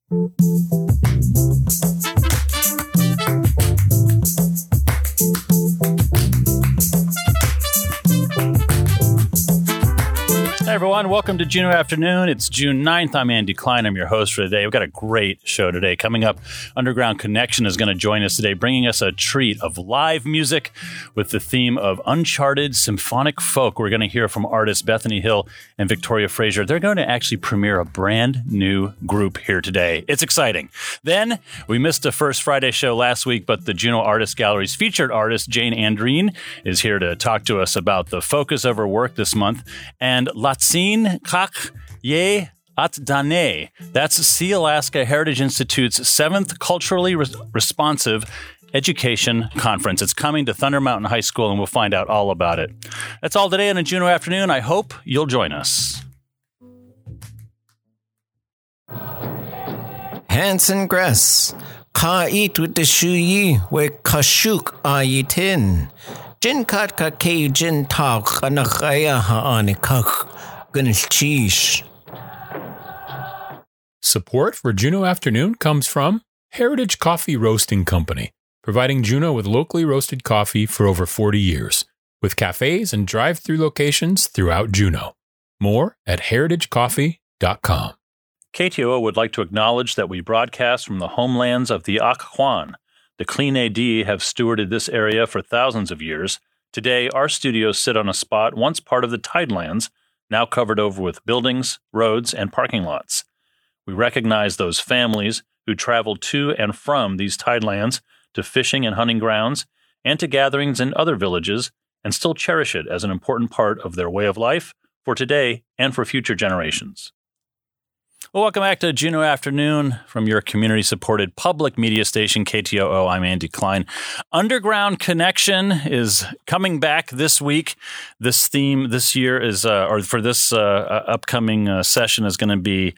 Hey everyone, welcome to Juno Afternoon. It's June 9th. I'm Andy Klein. I'm your host for today. We've got a great show today. Coming up, Underground Connection is going to join us today, bringing us a treat of live music with the theme of uncharted symphonic folk. We're going to hear from artists Bethany Hill and Victoria Fraser. They're going to actually premiere a brand new group here today. It's exciting. Then, we missed a First Friday show last week, but the Juno Artist Gallery's featured artist, Jane Andreen, is here to talk to us about the focus of her work this month. And Latsine Kak Ye Atdane. That's Sealaska Heritage Institute's 7th Culturally Responsive Education Conference. It's coming to Thunder Mountain High School, and we'll find out all about it. That's all today on a Juno Afternoon. I hope you'll join us. Hanson Gress, Ka eat with the shuyi, we kashuk ayitin. Jin kat ka ke jin tak anakaya haanikak gunchish. Support for Juno Afternoon comes from Heritage Coffee Roasting Company, providing Juno with locally roasted coffee for over 40 years, with cafes and drive-through locations throughout Juno. More at heritagecoffee.com. KTOO would like to acknowledge that we broadcast from the homelands of the Occoquan. The Clean AD have stewarded this area for thousands of years. Today, our studios sit on a spot once part of the Tidelands, now covered over with buildings, roads, and parking lots. We recognize those families who traveled to and from these Tidelands to fishing and hunting grounds and to gatherings in other villages and still cherish it as an important part of their way of life for today and for future generations. Well, welcome back to Juno Afternoon from your community-supported public media station, KTOO. I'm Andy Klein. Underground Connection is coming back this week. This theme this year is, or for this upcoming session, is going to be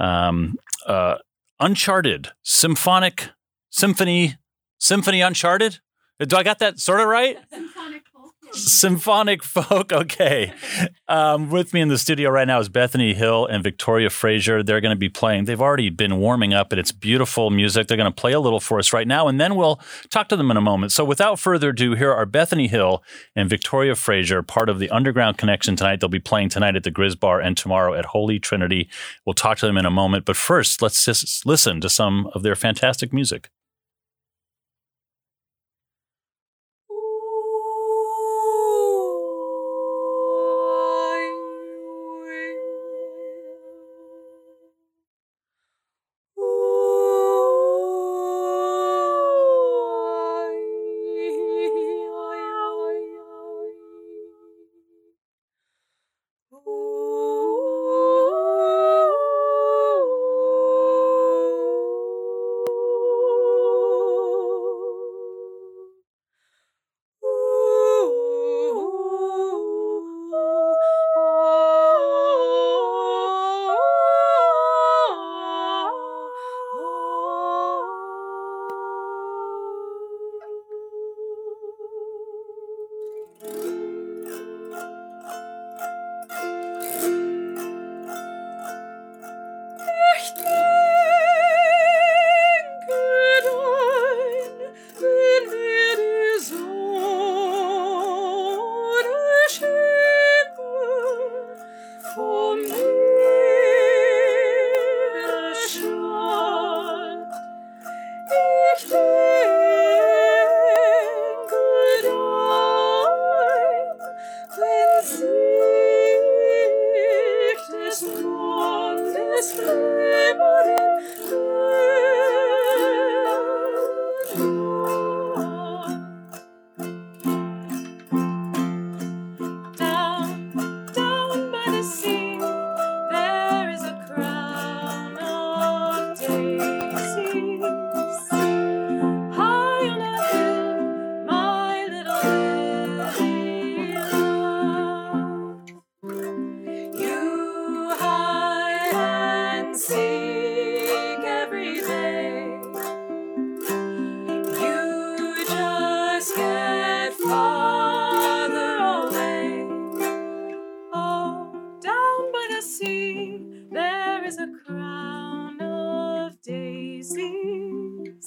Uncharted Symphony Uncharted. Do I got that sort of right? Symphonic folk. Okay. With me in the studio right now is Bethany Hill and Victoria Fraser. They're going to be playing. They've already been warming up, and it's beautiful music. They're going to play a little for us right now, and then we'll talk to them in a moment. So without further ado, here are Bethany Hill and Victoria Fraser, part of the Underground Connection tonight. They'll be playing tonight at the Grizz Bar and tomorrow at Holy Trinity. We'll talk to them in a moment. But first, let's just listen to some of their fantastic music.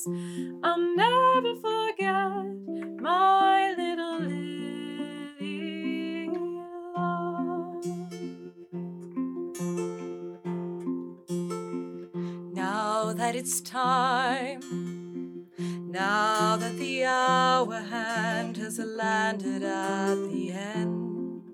I'll never forget my little lily love. Now that it's time, now that the hour hand has landed at the end,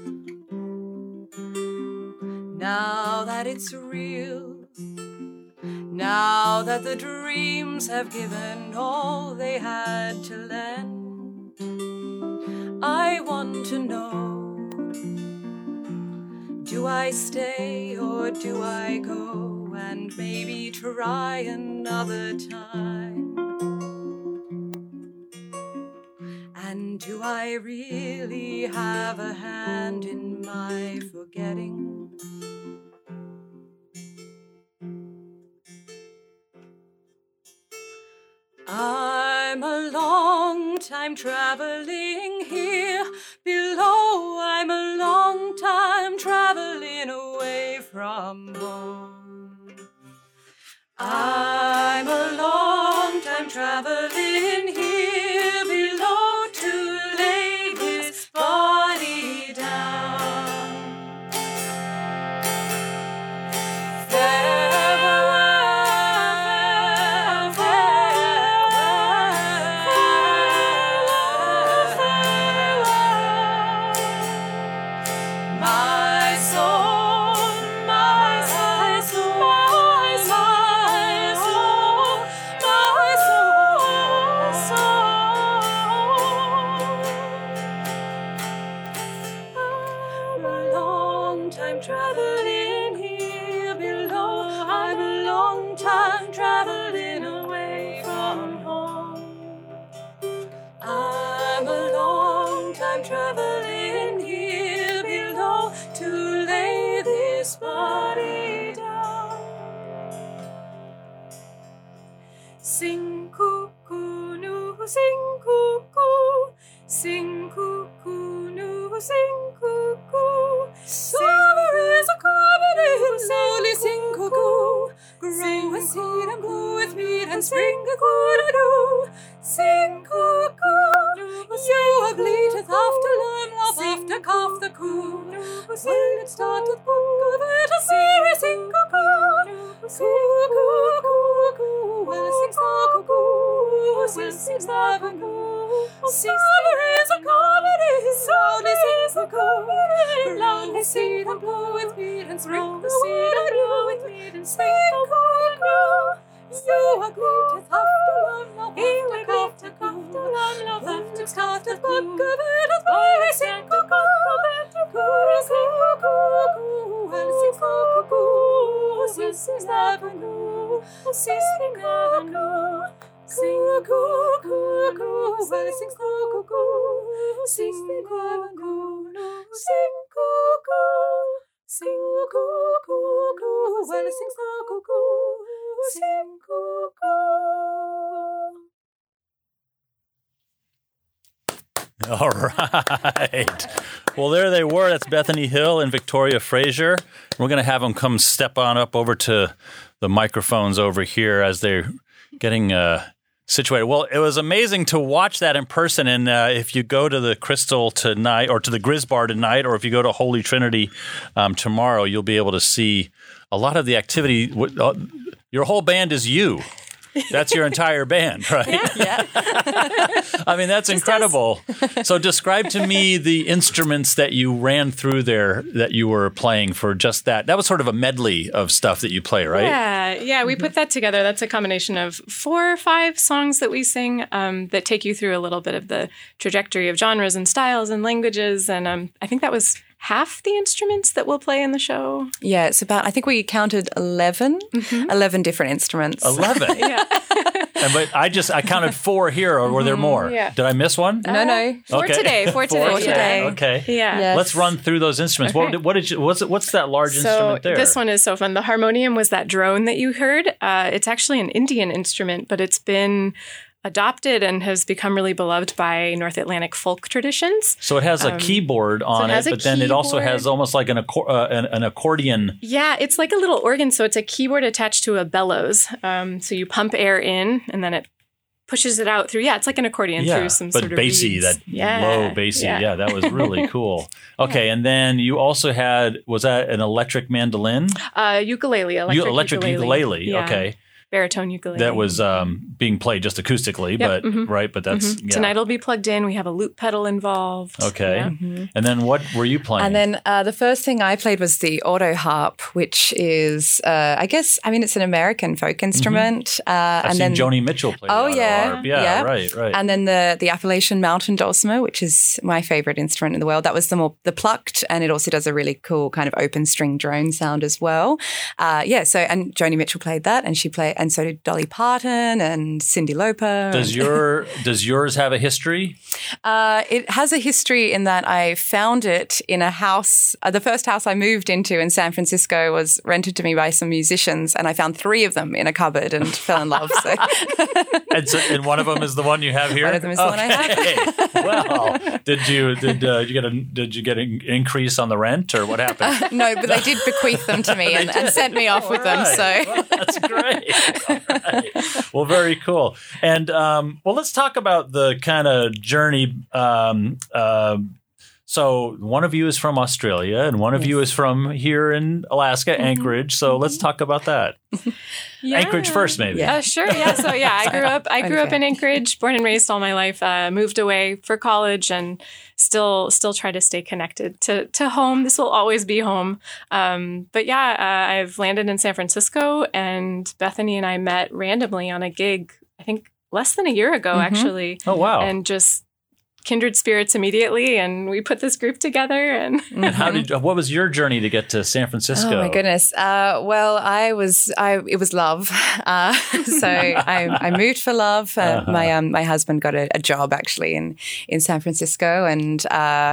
now that it's real, now that the dreams have given all they had to lend, I want to know, do I stay or do I go and maybe try another time? And do I really have a hand in my forgetting? I'm a long time traveling here below. I'm a long time traveling away from home. I'm a long time traveling here below to lay this body down. Traveling here below, I'm a long time traveling away from home. I'm a long time traveling here below to lay this body down. Sing cuckoo, no, sing cuckoo, sing cuckoo, no, sing cuckoo. Summer is a coming, slowly sing cuckoo. Grow a seed and blow with meat and spring a cock-a-doodle. Sing cuckoo, you have bleateth after lime, laugh after calf the coo. When it starteth cuckoo, let us hear it sing cuckoo. Cuckoo, cuckoo, well sings the cuckoo, well sings the cuckoo. Summer is a comedy, soundly sings the cuckoo. Long the seed and blow with meat and spring the seed and blow with meat and sing cuckoo. You are great after love, love after calf the coo. Love after calf the cuckoo, let us hear it sing cuckoo. Cuckoo, cuckoo, well sings the cuckoo, well sings the cuckoo. Sing cuckoo. Sing cuckoo, cuckoo, well sings the cuckoo. Sing cuckoo, sing cuckoo, sing cuckoo, cuckoo, well sings the cuckoo. Sing cuckoo. All right. Well, there they were. That's Bethany Hill and Victoria Fraser. We're going to have them come step on up over to the microphones over here as they're getting situated. Well, it was amazing to watch that in person. And if you go to the Crystal tonight or to the Grizz Bar tonight, or if you go to Holy Trinity tomorrow, you'll be able to see a lot of the activity. Your whole band is you. That's your entire band, right? Yeah. I mean, that's incredible. So describe to me the instruments that you ran through there that you were playing for just that. That was sort of a medley of stuff that you play, right? Yeah. We put that together. That's a combination of 4 or 5 songs that we sing that take you through a little bit of the trajectory of genres and styles and languages. And I think that was half the instruments that we'll play in the show. Yeah, it's about, I think we counted 11 different instruments. 11? Yeah. But I counted 4 here, or were there more? Yeah. Did I miss one? No. 4 today. 4 today. Okay. Yeah. Yes. Let's run through those instruments. Okay. What's that large instrument there? This one is so fun. The harmonium was that drone that you heard. It's actually an Indian instrument, but it's been adopted and has become really beloved by North Atlantic folk traditions. So it has a keyboard on it, but then it also has almost like an accordion. Yeah, it's like a little organ. So it's a keyboard attached to a bellows. So you pump air in and then it pushes it out through. Yeah, it's like an accordion through some sort of bassy, reeds. Low bassy. Yeah, that was really cool. Okay, and then you also had, was that an electric mandolin? Ukulele, electric ukulele. Yeah. Okay. Baritone ukulele. That was being played just acoustically, but right, but that's Tonight it'll be plugged in. We have a loop pedal involved. Okay. Yeah. And then what were you playing? And then the first thing I played was the auto harp, which is, it's an American folk instrument. I've seen Joni Mitchell play the auto harp. Yeah, right. And then the Appalachian Mountain Dulcimer, which is my favorite instrument in the world. That was the plucked, and it also does a really cool kind of open string drone sound as well. And Joni Mitchell played that, and so did Dolly Parton and Cyndi Lauper. Does yours have a history? It has a history in that I found it in a house. The first house I moved into in San Francisco was rented to me by some musicians, and I found 3 of them in a cupboard and fell in love. So. And one of them is the one you have here? One of them is the one I have. Well, did you get an increase on the rent, or what happened? No, but they did bequeath them to me and sent me off with them. So well, that's great. All right. Well, very cool. And let's talk about the kind of journey. So one of you is from Australia and one of you is from here in Alaska, Anchorage. So let's talk about that. Anchorage first, maybe. Yeah. Sure. Yeah. So I grew up in Anchorage, born and raised all my life. Moved away for college and still try to stay connected to home. This will always be home. I've landed in San Francisco, and Bethany and I met randomly on a gig, I think less than a year ago, actually. Oh, wow. And just kindred spirits immediately, and we put this group together. And what was your journey to get to San Francisco? Oh my goodness! It was love. So I moved for love. My husband got a job actually in San Francisco, and I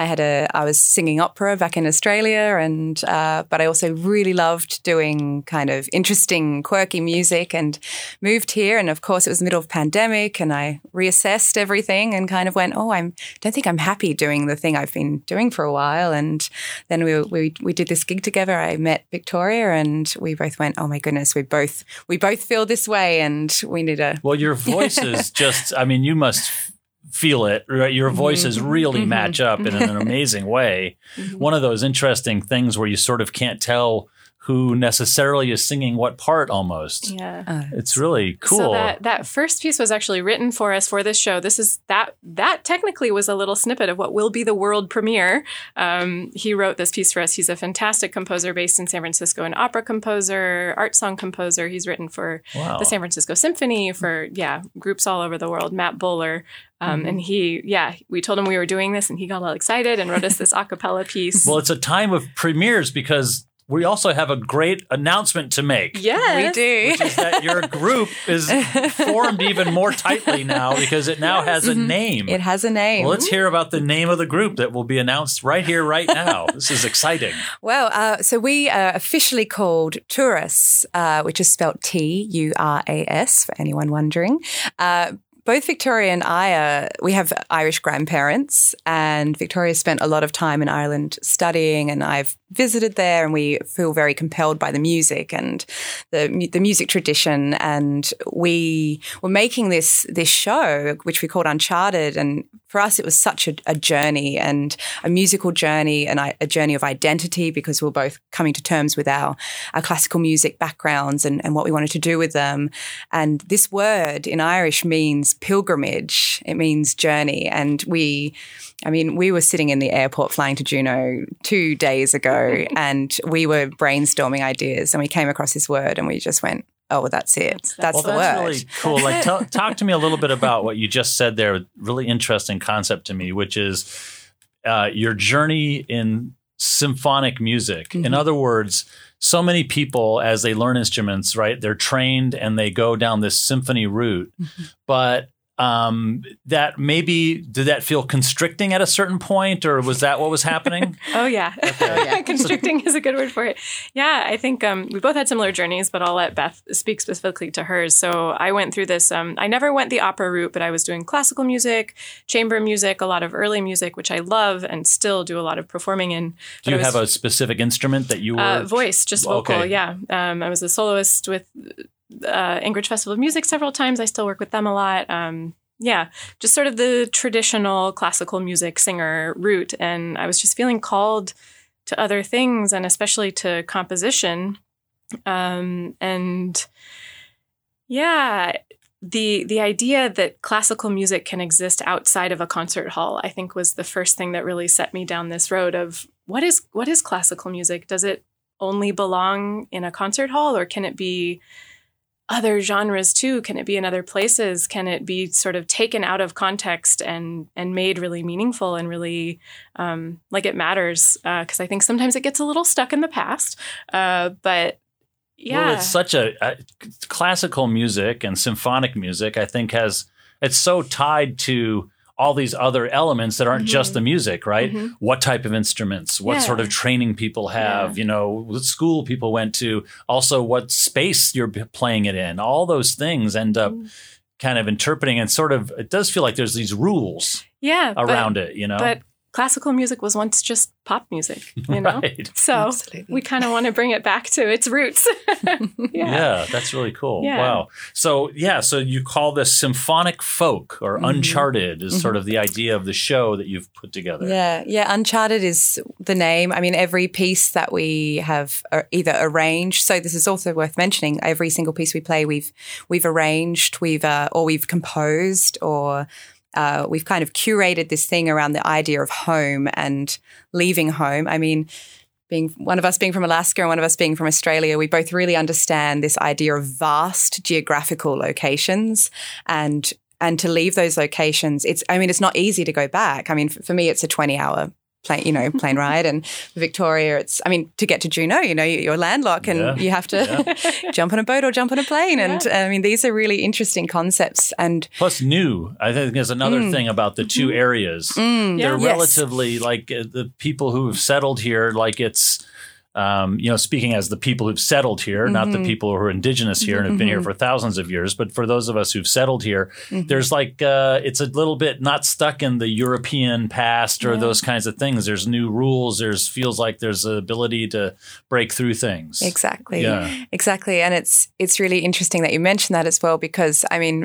was singing opera back in Australia, and but I also really loved doing kind of interesting, quirky music, and moved here. And of course, it was the middle of pandemic, and I reassessed everything and kind of went, I don't think I'm happy doing the thing I've been doing for a while. And then we did this gig together. I met Victoria, and we both went, oh my goodness, we both feel this way, and we need a. Well, your voice is just, you must feel it, right? Your voices really match up in an amazing way. One of those interesting things where you sort of can't tell who necessarily is singing what part almost. Yeah. It's really cool. So that first piece was actually written for us for this show. This is that technically was a little snippet of what will be the world premiere. He wrote this piece for us. He's a fantastic composer based in San Francisco, an opera composer, art song composer. He's written for the San Francisco Symphony, for groups all over the world, Matt Bowler. And we told him we were doing this, and he got all excited and wrote us this a cappella piece. Well, it's a time of premieres because we also have a great announcement to make. Yes, we do. Which is that your group is formed even more tightly now because it now has a name. It has a name. Well, let's hear about the name of the group that will be announced right here, right now. This is exciting. Well, so we are officially called Turas, which is spelled Turas for anyone wondering. Both Victoria and I we have Irish grandparents, and Victoria spent a lot of time in Ireland studying, and I've visited there, and we feel very compelled by the music and the music tradition. And we were making this show, which we called Uncharted, and for us, it was such a journey, and a musical journey, and a journey of identity, because we were both coming to terms with our classical music backgrounds and what we wanted to do with them. And this word in Irish means pilgrimage. It means journey. And we were sitting in the airport flying to Juneau 2 days ago, and we were brainstorming ideas, and we came across this word, and we just went, oh, well, that's it. That's the word. That's really cool. Like, talk to me a little bit about what you just said there. Really interesting concept to me, which is your journey in symphonic music. In other words, so many people, as they learn instruments, right, they're trained and they go down this symphony route. But that maybe, did that feel constricting at a certain point, or was that what was happening? Oh, yeah. Constricting is a good word for it. Yeah, I think we both had similar journeys, but I'll let Beth speak specifically to hers. So I went through this. I never went the opera route, but I was doing classical music, chamber music, a lot of early music, which I love and still do a lot of performing in. Do you have a specific instrument that you were? Voice, just vocal, Okay. yeah. I was a soloist with Anchorage Festival of Music several times. I still work with them a lot. Just sort of the traditional classical music singer route. And I was just feeling called to other things, and especially to composition. The idea that classical music can exist outside of a concert hall, I think, was the first thing that really set me down this road of what is classical music? Does it only belong in a concert hall, or can it be other genres too? Can it be in other places? Can it be sort of taken out of context and made really meaningful and really like it matters? Because I think sometimes it gets a little stuck in the past. But yeah, Well, it's such a classical music and symphonic music, I think, it's so tied to all these other elements that aren't just the music, right? What type of instruments, what sort of training people have, what school people went to, also what space you're playing it in. All those things end up kind of interpreting, and sort of, it does feel like there's these rules around it, But classical music was once just pop music, Right. So Absolutely. we kind of want to bring it back to its roots. Yeah, that's really cool. Yeah. Wow. So you call this symphonic folk, or Uncharted is sort of the idea of the show that you've put together. Yeah. Uncharted is the name. I mean, every piece that we have either arranged. So this is also worth mentioning. Every single piece we play, we've arranged, we've composed, or we've kind of curated this thing around the idea of home and leaving home. I mean, one of us being from Alaska and one of us being from Australia, we both really understand this idea of vast geographical locations, and to leave those locations, it's not easy to go back. I mean, for me, it's a 20-hour plane ride, and for Victoria, to get to Juneau, you're landlocked and you have to jump on a boat or jump on a plane. And these are really interesting concepts. And plus new, I think there's another thing about the two areas. They're relatively like the people who have settled here, like it's, speaking as the people who've settled here, not the people who are indigenous here and have been here for thousands of years, but for those of us who've settled here, there's like, it's a little bit not stuck in the European past or those kinds of things. There's new rules. Feels like there's the ability to break through things. Exactly. Yeah. Exactly. And it's really interesting that you mentioned that as well, because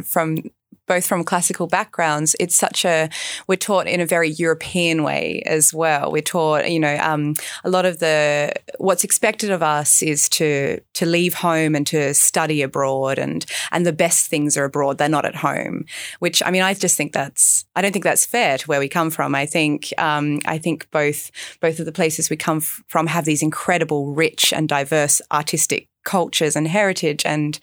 both from classical backgrounds, we're taught in a very European way as well. We're taught, a lot of what's expected of us is to leave home and to study abroad, and the best things are abroad. They're not at home, which, I just think I don't think that's fair to where we come from. I think both of the places we come from have these incredible, rich and diverse artistic cultures and heritage. And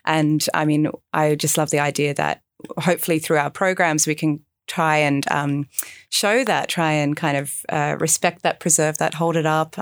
I just love the idea that hopefully through our programs we can try and show that, try and kind of respect that, preserve that, hold it up.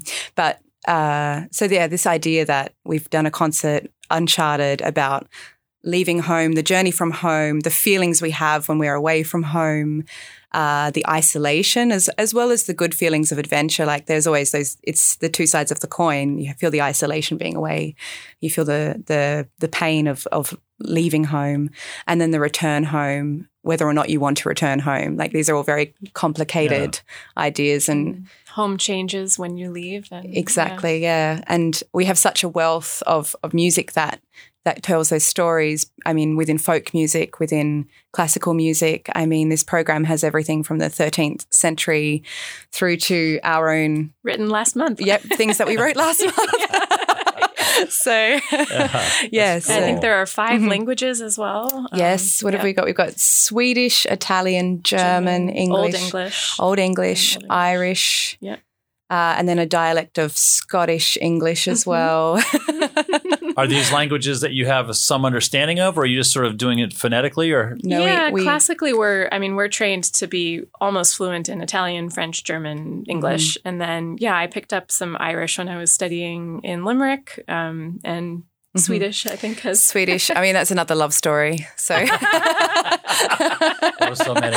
This idea that we've done a concert, Uncharted, about leaving home, the journey from home, the feelings we have when we're away from home, the isolation as well as the good feelings of adventure. Like there's always it's the two sides of the coin. You feel the isolation being away, you feel the pain of leaving home, and then the return home, whether or not you want to return home. Like these are all very complicated ideas, and home changes when you leave. And, exactly. Yeah. And we have such a wealth of music that tells those stories. Within folk music, within classical music. This program has everything from the 13th century through to our own... Written last month. Yep, things that we wrote last month. So, yes. I think there are 5 languages as well. Yes. What have we got? We've got Swedish, Italian, German, English. Old English, Irish. Yep. And then a dialect of Scottish English as well. Are these languages that you have some understanding of, or are you just sort of doing it phonetically? Or classically we're trained to be almost fluent in Italian, French, German, English. And then, I picked up some Irish when I was studying in Limerick. And Swedish, I think, has Swedish. I mean, that's another love story. So There were so many.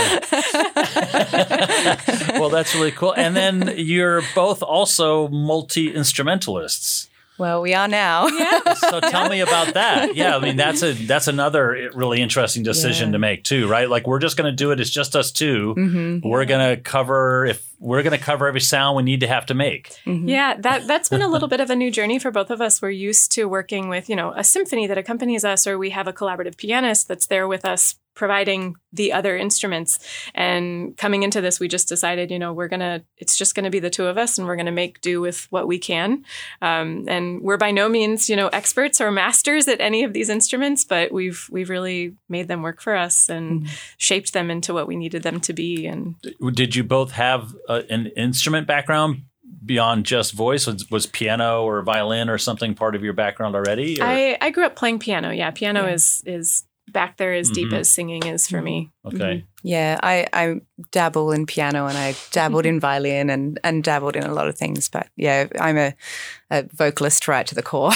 Well, that's really cool. And then you're both also multi-instrumentalists. well, we are now. So tell me about that. Yeah, I mean that's another really interesting decision to make too, right? Like we're just going to do it. It's just us two. We're going to cover every sound we need to have to make. Yeah, that's been a little bit of a new journey for both of us. We're used to working with, a symphony that accompanies us, or we have a collaborative pianist that's there with us providing the other instruments. And coming into this, we just decided, it's just going to be the two of us, and we're going to make do with what we can. And we're by no means, experts or masters at any of these instruments, but we've really made them work for us and shaped them into what we needed them to be. And Did you both have an instrument background beyond just voice? Was piano or violin or something part of your background already? Or? I grew up playing piano. Yeah, piano is back there as deep as singing is for me. Okay. Yeah, I dabble in piano and I dabbled in violin and dabbled in a lot of things. But yeah, I'm a vocalist right to the core.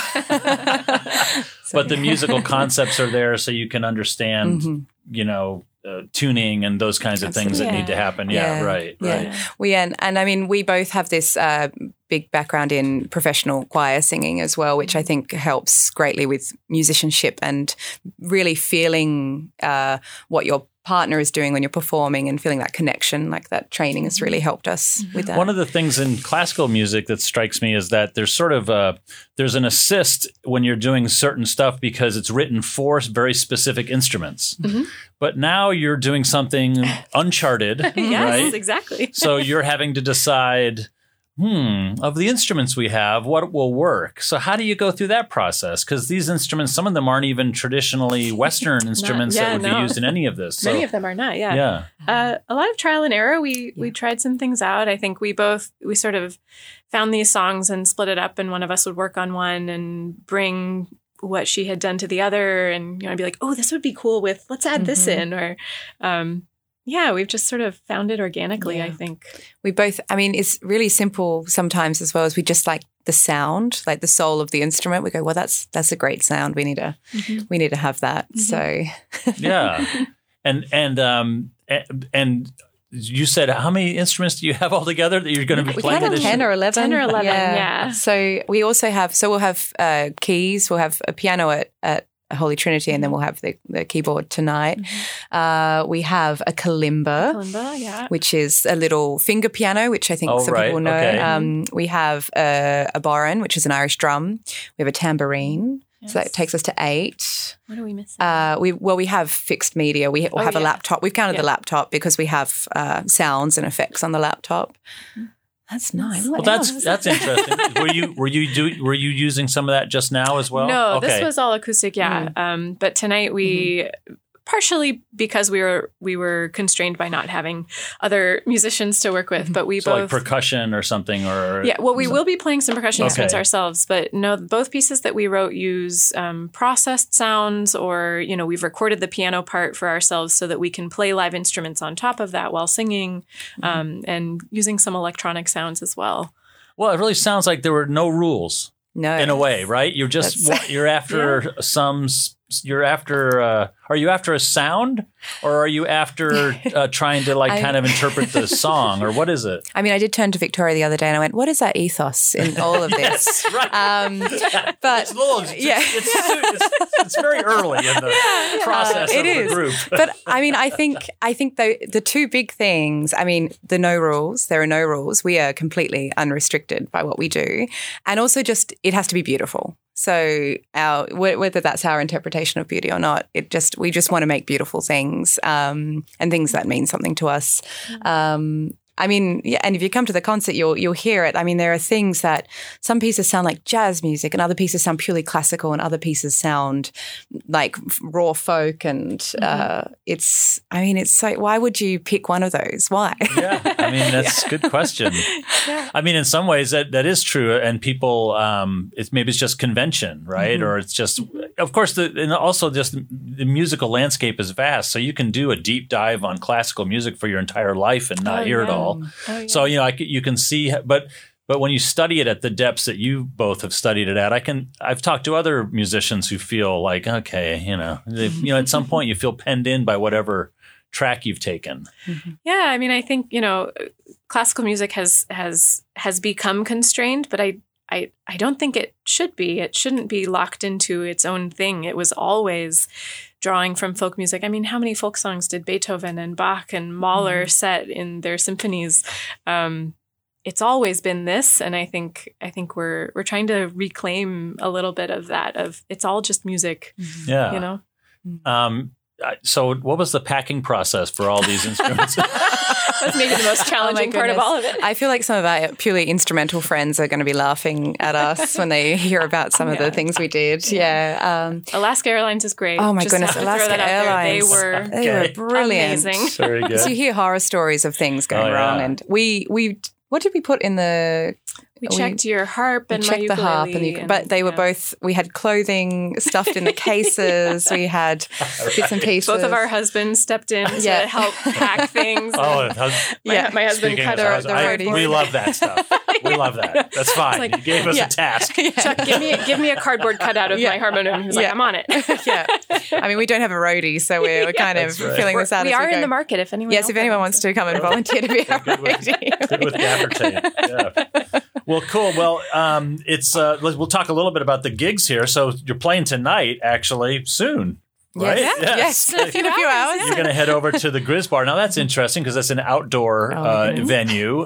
But the musical concepts are there so you can understand, tuning and those kinds of things that need to happen. Yeah, right. And I mean, we both have this big background in professional choir singing as well, which I think helps greatly with musicianship and really feeling what your partner is doing when you're performing and feeling that connection. Like that training has really helped us with that. One of the things in classical music that strikes me is that there's sort of there's an assist when you're doing certain stuff because it's written for very specific instruments. But now you're doing something uncharted, Yes, right? exactly. So you're having to decide, of the instruments we have, what will work? So how do you go through that process? Because these instruments, some of them aren't even traditionally Western instruments that would be used in any of this. So, many of them are not, yeah. A lot of trial and error. We tried some things out. I think we sort of found these songs and split it up, and one of us would work on one and bring what she had done to the other, and I'd be like, oh, this would be cool with, let's add this in, or we've just sort of found it organically, I think. We both, I mean, it's really simple sometimes as well as we just like the sound, like the soul of the instrument. We go, well, that's a great sound. We need to have that. So yeah. And you said, how many instruments do you have altogether that you're going to be playing? We have 10 or 11. 10 or 11, yeah. So we also have, we'll have keys. We'll have a piano at Holy Trinity, and then we'll have the keyboard tonight. We have a kalimba, which is a little finger piano, which I think some people know. Okay. We have a boron, which is an Irish drum. We have a tambourine. Yes. So that takes us to 8. What are we missing? We have fixed media. We have a laptop. We've counted the laptop because we have sounds and effects on the laptop. That's 9. Well, that's interesting. Were you using some of that just now as well? No, this was all acoustic. Yeah, but tonight we. Partially because we were constrained by not having other musicians to work with, but we both like percussion or something, or we will be playing some percussion instruments ourselves. But no, both pieces that we wrote use processed sounds, or we've recorded the piano part for ourselves so that we can play live instruments on top of that while singing, and using some electronic sounds as well. Well, it really sounds like there were no rules. No, in a way, right? You're just you're after You're after. Are you after a sound, or are you after trying to kind of interpret the song, or what is it? I mean, I did turn to Victoria the other day and I went, "What is that ethos in all of this?" Right. But it's very early in the process of the group. But I mean, I think the two big things. I mean, the no rules. There are no rules. We are completely unrestricted by what we do, and also just it has to be beautiful. So whether that's our interpretation of beauty or not, we just want to make beautiful things and things that mean something to us. I mean, and if you come to the concert, you'll hear it. I mean, there are things that some pieces sound like jazz music, and other pieces sound purely classical, and other pieces sound like raw folk. And it's like, why would you pick one of those? Why? Yeah, I mean, that's a good question. Yeah. I mean, in some ways that is true, and people, it's just convention, right? Or it's just, of course, and also just the musical landscape is vast, so you can do a deep dive on classical music for your entire life and not hear it all. Oh, yeah. So you can see, but But when you study it at the depths that you both have studied it at, I've talked to other musicians who feel like, okay, at some point you feel penned in by whatever track you've taken. Yeah, I mean, I think, classical music has become constrained, but I don't think it should be. It shouldn't be locked into its own thing. It was always drawing from folk music. I mean, how many folk songs did Beethoven and Bach and Mahler set in their symphonies? It's always been this, and I think we're trying to reclaim a little bit of that. Of it's all just music. Yeah. So, what was the packing process for all these instruments? That's maybe the most challenging part of all of it. I feel like some of our purely instrumental friends are going to be laughing at us when they hear about some of the things we did. Yeah. Alaska Airlines is great. Oh my Just goodness, have to throw Alaska that out there. Airlines. They were brilliant. amazing. Very good. So you hear horror stories of things going wrong, and we what did we put in the? We checked your harp and my checked the harp, ukulele but they were both. We had clothing stuffed in the cases. We had bits and pieces. Both of our husbands stepped in to help pack things. Oh, my husband cut the roadie. We love that stuff. We love that. That's fine. Like, you gave us a task. Chuck, give me a cardboard cutout of my harmonium. He was like, I'm on it. Yeah. I mean, we don't have a roadie, so we're kind of filling this out. We as are we in go. the market if anyone. Yes, if anyone wants to come and volunteer to be our roadie. Good with gaffer tape. Yeah. Well, cool. Well, we'll talk a little bit about the gigs here. So you're playing tonight, actually, soon. Right? Yes. In a few hours. You're going to head over to the Grizz Bar. Now, that's interesting because that's an outdoor venue.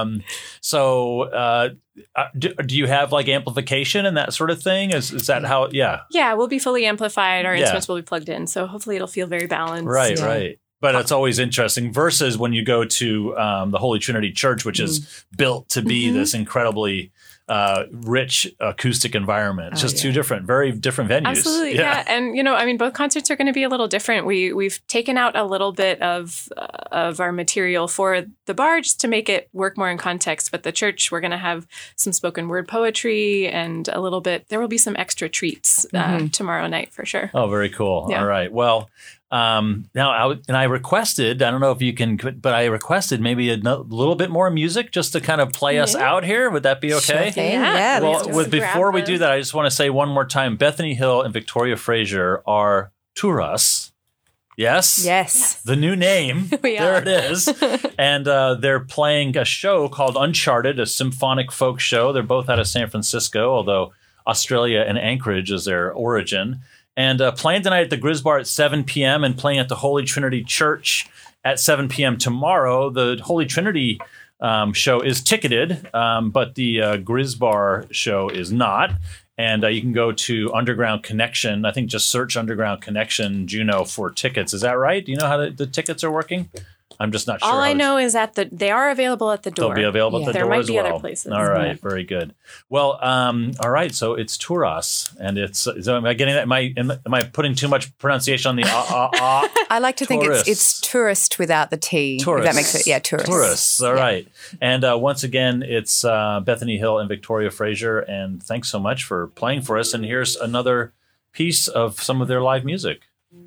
Do you have like amplification and that sort of thing? Is that how? Yeah. Yeah, we'll be fully amplified. Our instruments will be plugged in. So hopefully it'll feel very balanced. Right. But it's always interesting versus when you go to the Holy Trinity Church, which is built to be this incredibly rich acoustic environment. It's just two very different venues. Absolutely, yeah. And both concerts are going to be a little different. We've taken out a little bit of our material for the bar just to make it work more in context. But the church, we're going to have some spoken word poetry and a little bit. There will be some extra treats tomorrow night for sure. Oh, very cool. Yeah. All right. Well. Now, I requested, I don't know if you can, but I requested maybe a little bit more music just to kind of play us out here. Would that be okay? Sure. Yeah. Well, before we do that, I just want to say one more time, Bethany Hill and Victoria Fraser are Turas. Yes? Yes. The new name. There it is. And they're playing a show called Uncharted, a symphonic folk show. They're both out of San Francisco, although Australia and Anchorage is their origin. And playing tonight at the Grizz Bar at 7 p.m. and playing at the Holy Trinity Church at 7 p.m. tomorrow. The Holy Trinity show is ticketed, but the Grizz Bar show is not. And you can go to Underground Connection. I think just search Underground Connection Juneau for tickets. Is that right? Do you know how the tickets are working? I'm just not sure. All I know is that they are available at the door. They'll be available at the door as well. There might be other places. All right, very good. Well, all right. So it's Turas, and it's. Am I getting that? Am I putting too much pronunciation on the? I like to think it's tourist without the T. Tourists. If that makes it. Yeah, tourists. Tourists. All right. And once again, it's Bethany Hill and Victoria Fraser, and thanks so much for playing for us. And here's another piece of some of their live music.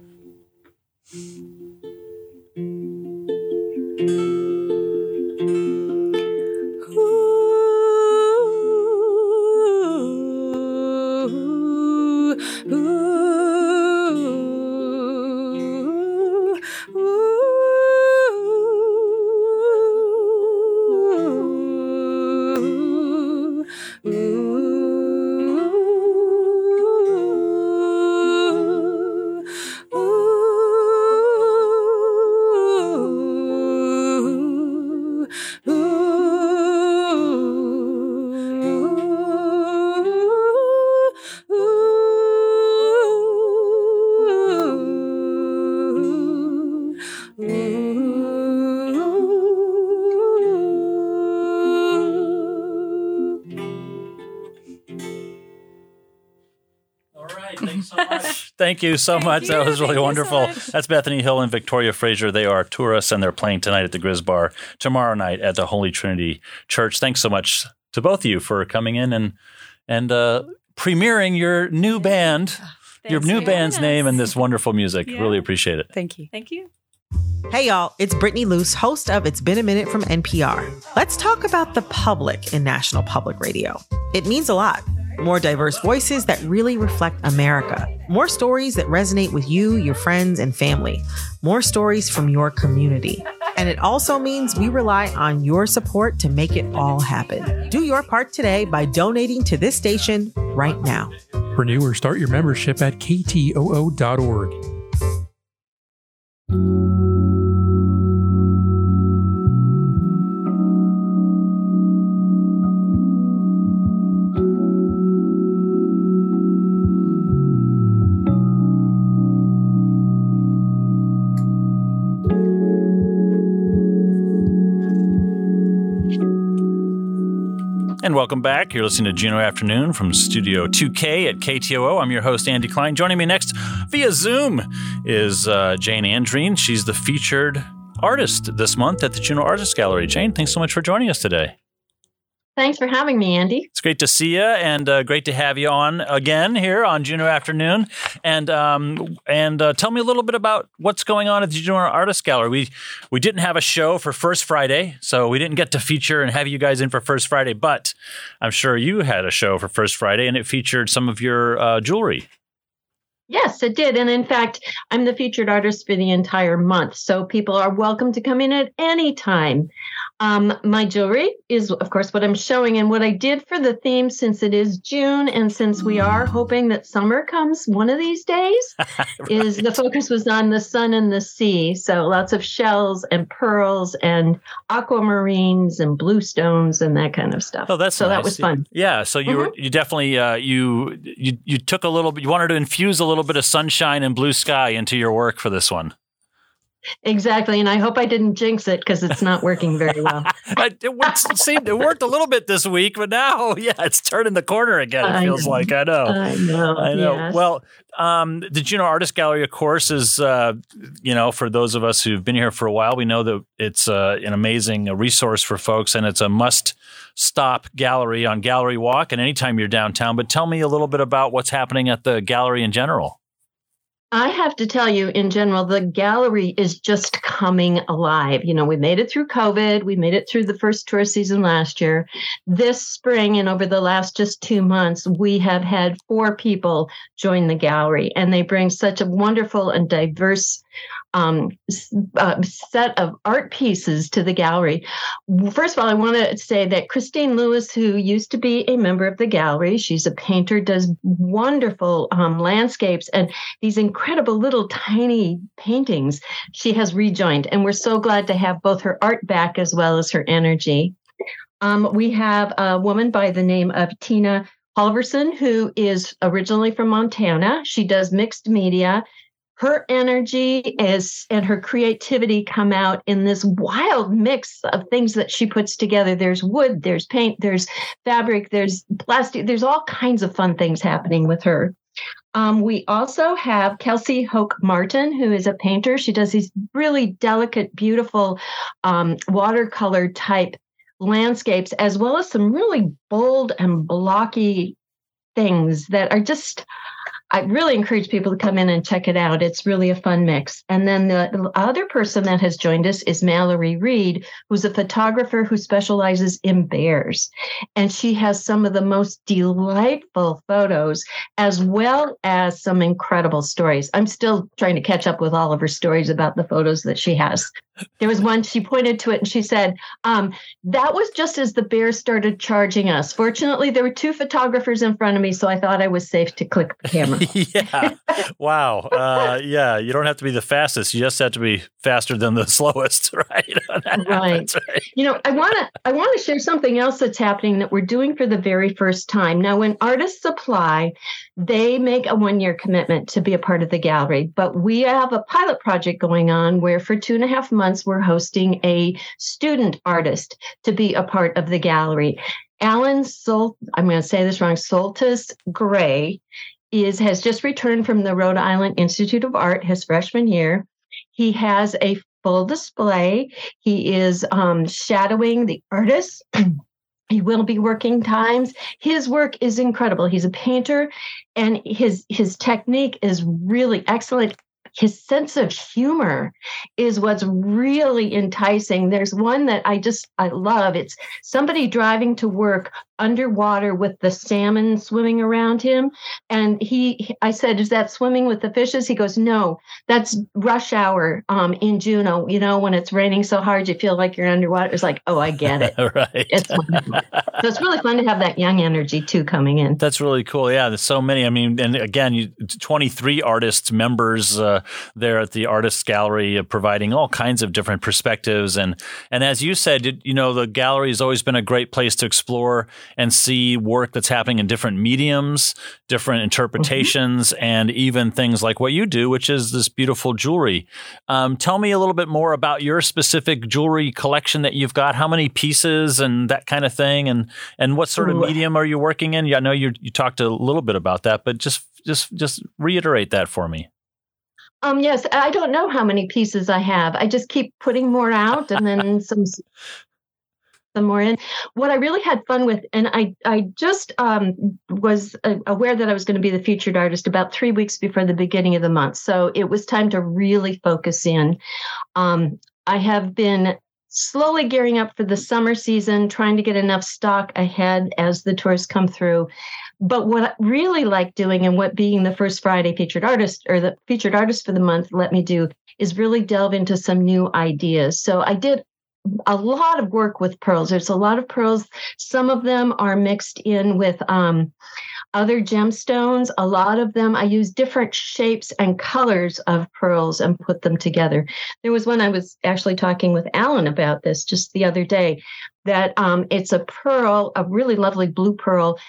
Thank you so much. That was really wonderful. That's Bethany Hill and Victoria Fraser. They are tourists, and they're playing tonight at the Grizz Bar, tomorrow night at the Holy Trinity Church. Thanks so much to both of you for coming in and premiering your new band, your new band's name, and this wonderful music. Yeah. Really appreciate it. Thank you. Thank you. Hey y'all, it's Brittany Luce, host of It's Been a Minute from NPR. Let's talk about the public in National Public Radio. It means a lot. More diverse voices that really reflect America. More stories that resonate with you, your friends, and family. More stories from your community. And it also means we rely on your support to make it all happen. Do your part today by donating to this station right now. Renew or start your membership at ktoo.org. And welcome back. You're listening to Juno Afternoon from Studio 2K at KTOO. I'm your host, Andy Klein. Joining me next via Zoom is Jane Andreen. She's the featured artist this month at the Juno Artist Gallery. Jane, thanks so much for joining us today. Thanks for having me, Andy. It's great to see you, and great to have you on again here on Juno Afternoon. And tell me a little bit about what's going on at the Juno Artist Gallery. We didn't have a show for First Friday, so we didn't get to feature and have you guys in for First Friday, but I'm sure you had a show for First Friday, and it featured some of your jewelry. Yes, it did. And in fact, I'm the featured artist for the entire month. So people are welcome to come in at any time. My jewelry is, of course, what I'm showing. And what I did for the theme, since it is June and since we are hoping that summer comes one of these days, right, is the focus was on the sun and the sea. So lots of shells and pearls and aquamarines and blue stones and that kind of stuff. Oh, that's so nice. That was fun. Yeah. So you definitely you took a little bit. You wanted to infuse a little bit of sunshine and blue sky into your work for this one. Exactly. And I hope I didn't jinx it because it's not working very well. It worked a little bit this week, but now, it's turning the corner again. It feels like. I know. Yes. Well, the Juno Artist Gallery, of course, is, for those of us who've been here for a while, we know that it's an amazing resource for folks, and it's a must-stop gallery on Gallery Walk and anytime you're downtown. But tell me a little bit about what's happening at the gallery in general. I have to tell you, in general, the gallery is just coming alive. We made it through COVID. We made it through the first tourist season last year. This spring and over the last just 2 months, we have had 4 people join the gallery, and they bring such a wonderful and diverse set of art pieces to the gallery. First of all, I want to say that Christine Lewis, who used to be a member of the gallery, she's a painter, does wonderful landscapes and these incredible little tiny paintings. She has rejoined, and we're so glad to have both her art back as well as her energy. We have a woman by the name of Tina Halverson, who is originally from Montana. She does mixed media. Her energy and her creativity come out in this wild mix of things that she puts together. There's wood, there's paint, there's fabric, there's plastic, there's all kinds of fun things happening with her. We also have Kelsey Hoke Martin, who is a painter. She does these really delicate, beautiful watercolor type landscapes, as well as some really bold and blocky things that are just... I really encourage people to come in and check it out. It's really a fun mix. And then the other person that has joined us is Mallory Reed, who's a photographer who specializes in bears. And she has some of the most delightful photos, as well as some incredible stories. I'm still trying to catch up with all of her stories about the photos that she has. There was one, she pointed to it and she said, that was just as the bears started charging us. Fortunately, there were 2 photographers in front of me, so I thought I was safe to click the camera. Yeah. Wow. You don't have to be the fastest. You just have to be faster than the slowest, right? Right. I want to share something else that's happening that we're doing for the very first time. Now, when artists apply, they make a 1-year commitment to be a part of the gallery. But we have a pilot project going on where for 2.5 months, we're hosting a student artist to be a part of the gallery. Alan I'm going to say this wrong, Soltis Gray has just returned from the Rhode Island Institute of Art his freshman year. He has a full display. He is shadowing the artists. He will be working times. His work is incredible. He's a painter, and his technique is really excellent. his sense of humor is what's really enticing. There's one that I love. It's somebody driving to work underwater with the salmon swimming around him. And I said, is that swimming with the fishes? He goes, no, that's rush hour in Juneau. When it's raining so hard, you feel like you're underwater. It's like, oh, I get it. Right. It's wonderful. So it's really fun to have that young energy too coming in. That's really cool. Yeah, there's so many. I mean, and again, 23 artists members there at the Artists Gallery, providing all kinds of different perspectives. And as you said, the gallery has always been a great place to explore and see work that's happening in different mediums, different interpretations, and even things like what you do, which is this beautiful jewelry. Tell me a little bit more about your specific jewelry collection that you've got. How many pieces and that kind of thing, and what sort of medium are you working in? Yeah, I know you talked a little bit about that, but just reiterate that for me. Yes, I don't know how many pieces I have. I just keep putting more out, and then some more in. What I really had fun with, and I just was aware that I was going to be the featured artist about 3 weeks before the beginning of the month, so it was time to really focus in. I have been slowly gearing up for the summer season, trying to get enough stock ahead as the tours come through. But what I really like doing, and what being the first Friday featured artist or the featured artist for the month let me do, is really delve into some new ideas. So I did a lot of work with pearls. There's a lot of pearls. Some of them are mixed in with other gemstones. A lot of them, I use different shapes and colors of pearls and put them together. There was one I was actually talking with Alan about this just the other day, that it's a pearl, a really lovely blue pearl,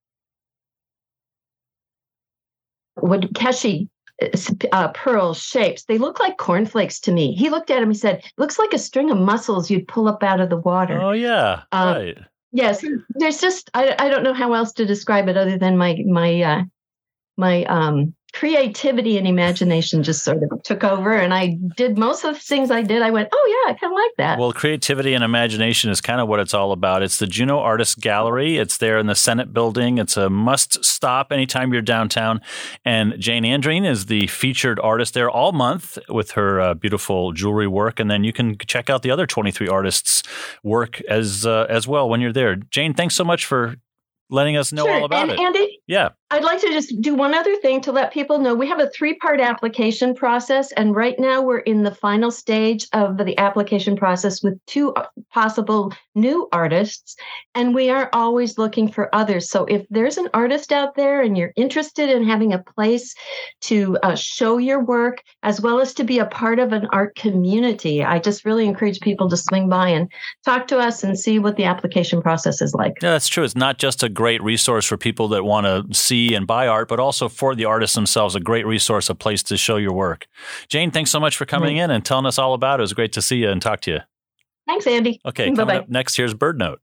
what Keshi pearl shapes. They look like cornflakes to me. He looked at him and said, looks like a string of mussels you'd pull up out of the water. Oh, yeah. Right. Yes. There's just, I don't know how else to describe it other than my creativity and imagination just sort of took over, and I did most of the things I did. I went, oh yeah, I kind of like that. Well, creativity and imagination is kind of what it's all about. It's the Juneau Artists Gallery. It's there in the Senate building. It's a must stop anytime you're downtown. And Jane Andreen is the featured artist there all month with her beautiful jewelry work. And then you can check out the other 23 artists' work as well when you're there. Jane, thanks so much for letting us know all about it. Andy, yeah. I'd like to just do one other thing to let people know. We have a 3-part application process, and right now we're in the final stage of the application process with 2 possible new artists, and we are always looking for others. So if there's an artist out there and you're interested in having a place to show your work, as well as to be a part of an art community, I just really encourage people to swing by and talk to us and see what the application process is like. Yeah, that's true. It's not just a great resource for people that want to see and buy art, but also for the artists themselves, a great resource, a place to show your work. Jane, thanks so much for coming in and telling us all about it. It was great to see you and talk to you. Thanks, Andy. Okay, coming up next, here's Bird Note.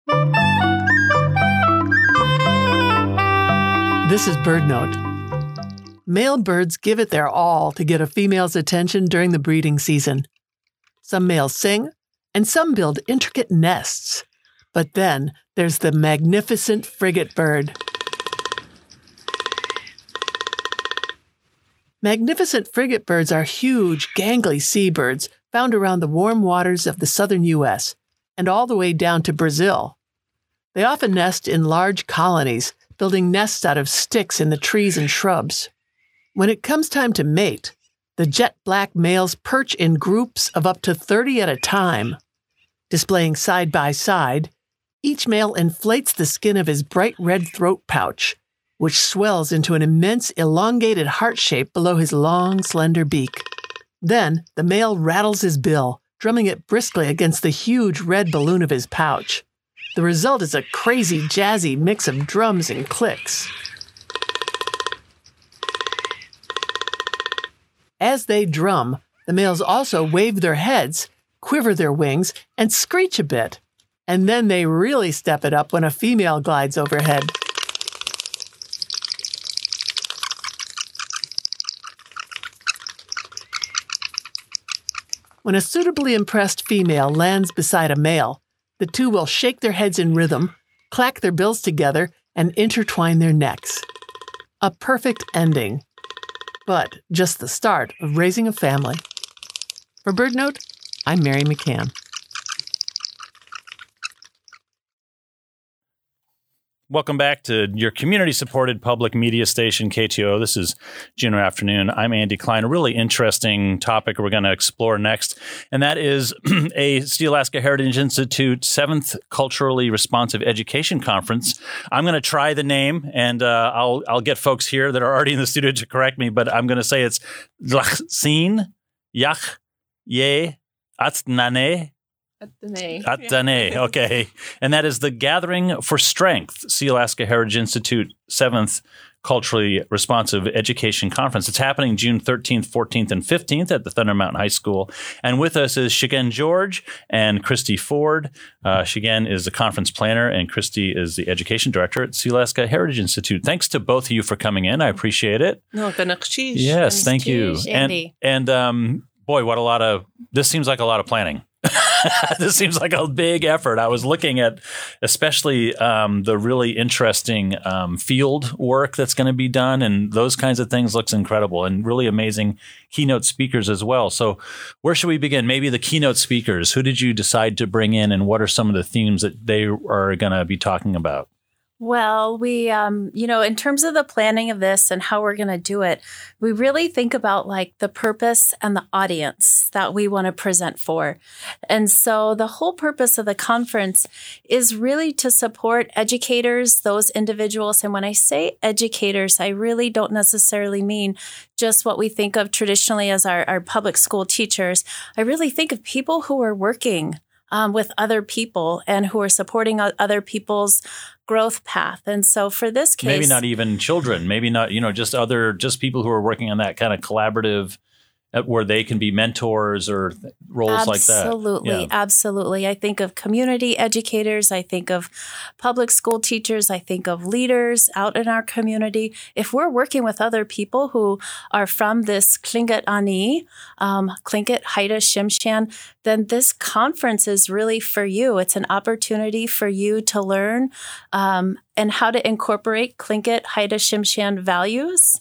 This is Bird Note. Male birds give it their all to get a female's attention during the breeding season. Some males sing, and some build intricate nests. But then there's the magnificent frigate bird. Magnificent frigate birds are huge, gangly seabirds found around the warm waters of the southern U.S. and all the way down to Brazil. They often nest in large colonies, building nests out of sticks in the trees and shrubs. When it comes time to mate, the jet black males perch in groups of up to 30 at a time. Displaying side by side, each male inflates the skin of his bright red throat pouch, which swells into an immense elongated heart shape below his long, slender beak. Then, the male rattles his bill, drumming it briskly against the huge red balloon of his pouch. The result is a crazy, jazzy mix of drums and clicks. As they drum, the males also wave their heads, quiver their wings, and screech a bit. And then they really step it up when a female glides overhead. When a suitably impressed female lands beside a male, the two will shake their heads in rhythm, clack their bills together, and intertwine their necks. A perfect ending. but just the start of raising a family. For BirdNote, I'm Mary McCann. Welcome back to your community-supported public media station, KTO. This is Juneau Afternoon. I'm Andy Klein. A really interesting topic we're going to explore next, and that is a Sealaska Heritage Institute 7th Culturally Responsive Education Conference. I'm going to try the name, and I'll get folks here that are already in the studio to correct me, but I'm going to say it's Lachsin Yach Ye Atnane. Atane, okay. And that is the Gathering for Strength, Sealaska Heritage Institute 7th Culturally Responsive Education Conference. It's happening June 13th, 14th, and 15th at the Thunder Mountain High School. And with us is Shigen George and Christy Ford. Shigen is the conference planner, and Christy is the education director at Sealaska Heritage Institute. Thanks to both of you for coming in. I appreciate it. Yes, thank you. And boy, this seems like a lot of planning. This seems like a big effort. I was looking at especially the really interesting field work that's going to be done, and those kinds of things looks incredible, and really amazing keynote speakers as well. So where should we begin? Maybe the keynote speakers. Who did you decide to bring in, and what are some of the themes that they are going to be talking about? Well, we, in terms of the planning of this and how we're going to do it, we really think about like the purpose and the audience that we want to present for. And so the whole purpose of the conference is really to support educators, those individuals. And when I say educators, I really don't necessarily mean just what we think of traditionally as our public school teachers. I really think of people who are working with other people and who are supporting other people's growth path. And so for this case, maybe not even children, maybe not, just people who are working on that kind of collaborative where they can be mentors or roles like that. Absolutely. Yeah. Absolutely. I think of community educators. I think of public school teachers. I think of leaders out in our community. If we're working with other people who are from this Tlingit Ani, Tlingit Haida Shimshan, then this conference is really for you. It's an opportunity for you to learn and how to incorporate Tlingit Haida Shimshan values,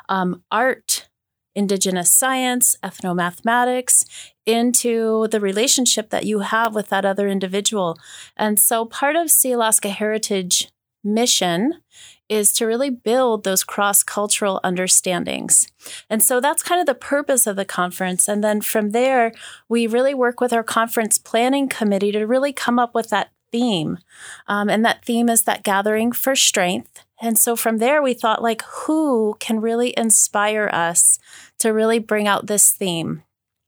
art, Indigenous science, ethnomathematics, into the relationship that you have with that other individual. And so part of Sealaska Heritage mission is to really build those cross-cultural understandings. And so that's kind of the purpose of the conference. And then from there, we really work with our conference planning committee to really come up with that theme. And that theme is that gathering for strength. And so from there, we thought, like, who can really inspire us to really bring out this theme?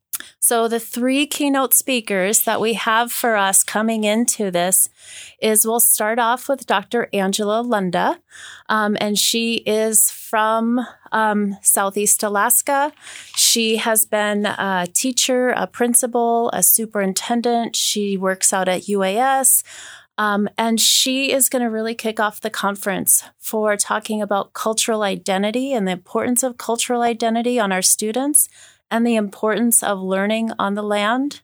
So the 3 keynote speakers that we have for us coming into this is we'll start off with Dr. Angela Lunda, and she is from Southeast Alaska. She has been a teacher, a principal, a superintendent. She works out at UAS. And she is going to really kick off the conference for talking about cultural identity and the importance of cultural identity on our students and the importance of learning on the land.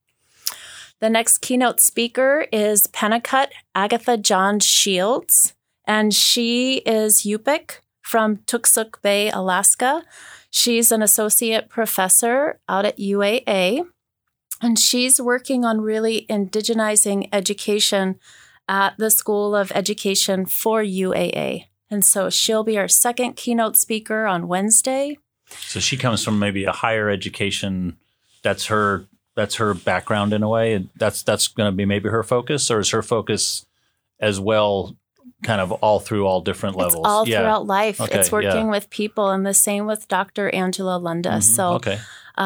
The next keynote speaker is Pennacut Agatha John Shields, and she is Yupik from Tuksuk Bay, Alaska. She's an associate professor out at UAA. And she's working on really indigenizing education at the School of Education for UAA. And so she'll be our second keynote speaker on Wednesday. So she comes from maybe a higher education. That's her background in a way. That's going to be maybe her focus, or is her focus as well kind of all through all different levels? It's all throughout life. Okay, it's working with people, and the same with Dr. Angela Lunda. Mm-hmm. So, okay.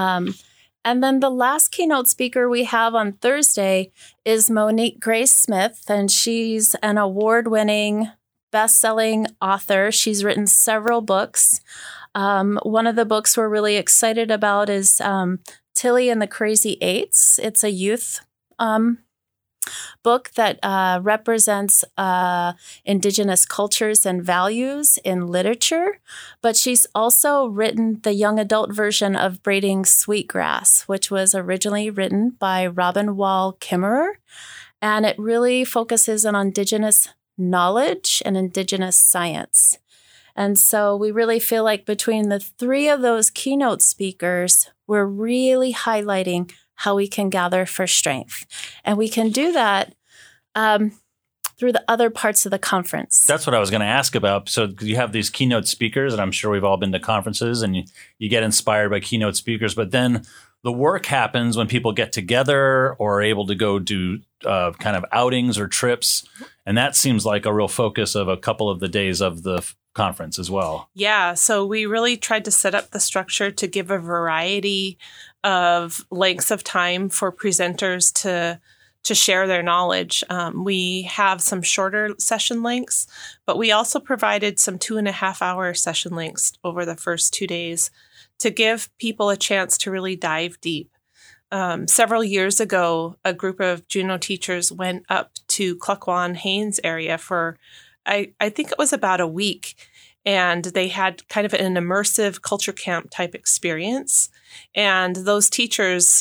And then the last keynote speaker we have on Thursday is Monique Grace Smith, and she's an award-winning, best-selling author. She's written several books. One of the books we're really excited about is Tilly and the Crazy Eights. It's a youth book that represents Indigenous cultures and values in literature, but she's also written the young adult version of Braiding Sweetgrass, which was originally written by Robin Wall Kimmerer, and it really focuses on Indigenous knowledge and Indigenous science. And so we really feel like between the three of those keynote speakers, we're really highlighting how we can gather for strength. And we can do that through the other parts of the conference. That's what I was going to ask about. So you have these keynote speakers, and I'm sure we've all been to conferences and you get inspired by keynote speakers, but then the work happens when people get together or are able to go do kind of outings or trips. And that seems like a real focus of a couple of the days of the conference as well. Yeah. So we really tried to set up the structure to give a variety of lengths of time for presenters to share their knowledge. We have some shorter session lengths, but we also provided some 2.5-hour session lengths over the first 2 days to give people a chance to really dive deep. Several years ago, a group of Juneau teachers went up to Klukwan Haines area for, I think it was about a week, and they had kind of an immersive culture camp type experience. And those teachers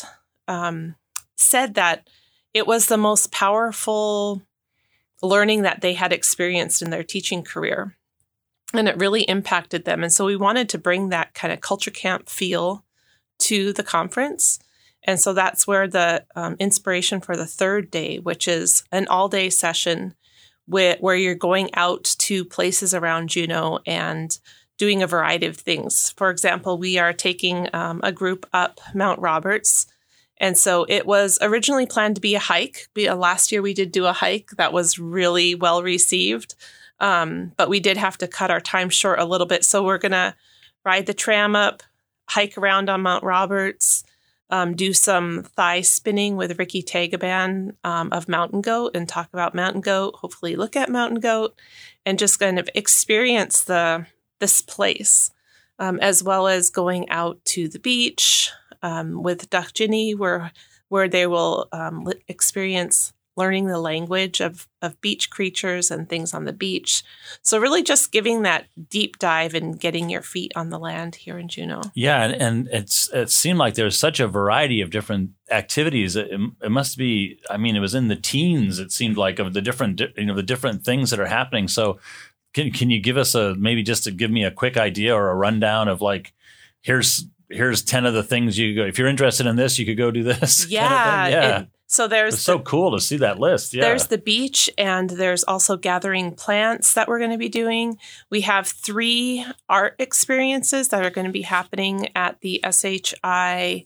said that it was the most powerful learning that they had experienced in their teaching career. And it really impacted them. And so we wanted to bring that kind of culture camp feel to the conference. And so that's where the inspiration for the third day, which is an all-day session where you're going out to places around Juneau and doing a variety of things. For example, we are taking a group up Mount Roberts. And so it was originally planned to be a hike. Last year we did do a hike that was really well received. But we did have to cut our time short a little bit. So we're going to ride the tram up, hike around on Mount Roberts, do some thigh spinning with Ricky Tagaban of Mountain Goat and talk about Mountain Goat, hopefully look at Mountain Goat, and just kind of experience this place, as well as going out to the beach with Duck Ginny, where they will experience learning the language of beach creatures and things on the beach. So really just giving that deep dive and getting your feet on the land here in Juneau. Yeah, and it seemed like there's such a variety of different activities. It must be, I mean, it was in the teens, it seemed like, of the different things that are happening. So can you give us maybe just to give me a quick idea or a rundown of like, here's 10 of the things you go, if you're interested in this, you could go do this. Yeah. Kind of thing. Yeah. So it's so cool to see that list. Yeah. There's the beach, and there's also gathering plants that we're going to be doing. We have 3 art experiences that are going to be happening at the SHI